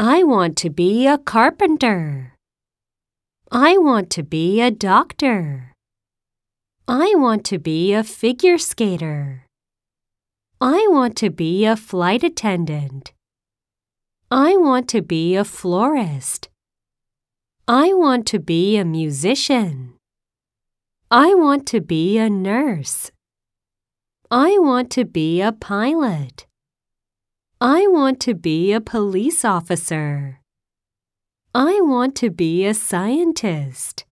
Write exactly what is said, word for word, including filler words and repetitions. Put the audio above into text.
I want to be a carpenter. I want to be a doctor. I want to be a figure skater. I want to be a flight attendant. I want to be a florist. I want to be a musician. I want to be a nurse. I want to be a pilot. I want to be a police officer. I want to be a scientist.